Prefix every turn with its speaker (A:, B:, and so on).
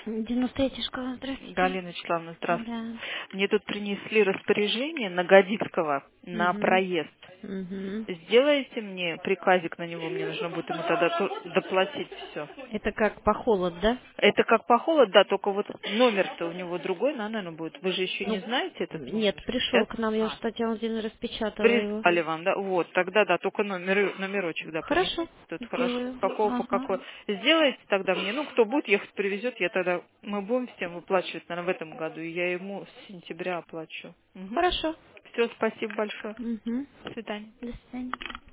A: 93-я школа, здравствуйте.
B: Галина Вячеславовна, здравствуйте.
A: Да.
B: Мне тут принесли распоряжение на Годицкого на
A: Угу.
B: проезд.
A: Угу.
B: Сделайте мне приказик на него, мне нужно будет ему тогда доплатить все.
A: Это как по холод, да?
B: Это как по холод, да, только вот номер-то у него другой, наверное, будет. Вы же еще не
A: Ну,
B: знаете этот
A: нет,
B: номер?
A: пришел
B: Сейчас?
A: к нам, я уже Татьяна Владимировна распечатала его.
B: Прислали вам, да? Вот, тогда да, только номерочек, да, принесли.
A: Хорошо,
B: Тут хорошо.
A: сделаю.
B: Какого по
A: Ага.
B: какой. Сделайте тогда мне, ну, кто будет ехать, привезет, я тогда, мы будем всем выплачивать, наверное, в этом году, и я ему с сентября оплачу. Угу.
A: Хорошо.
B: Все, спасибо большое.
A: Угу.
B: До свидания.
A: До свидания.